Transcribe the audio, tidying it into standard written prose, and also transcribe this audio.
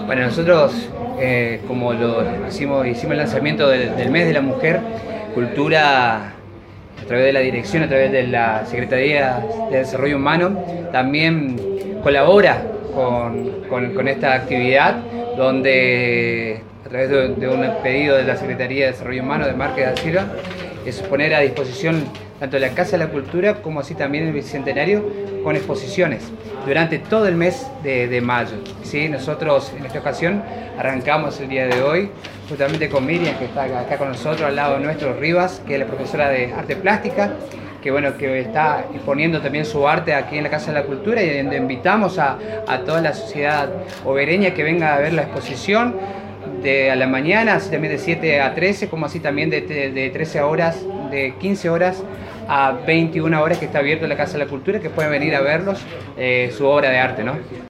Bueno, nosotros, como hicimos el lanzamiento del mes de la mujer, Cultura, a través de la dirección, a través de la Secretaría de Desarrollo Humano, también colabora con esta actividad, donde a través de un pedido de la Secretaría de Desarrollo Humano de Márquez da Silva, es poner a disposición tanto la Casa de la Cultura como así también el Bicentenario con exposiciones durante todo el mes de mayo. ¿Sí? Nosotros en esta ocasión arrancamos el día de hoy justamente con Miriam, que está acá con nosotros, al lado nuestro, Rivas, que es la profesora de arte plástica, que bueno, que está exponiendo también su arte aquí en la Casa de la Cultura, y donde invitamos a toda la sociedad obereña que venga a ver la exposición a la mañana, así también de 7 a 13, como así también de 13 horas, de 15 horas a 21 horas, que está abierto la Casa de la Cultura, que pueden venir a verlos, su obra de arte, ¿no?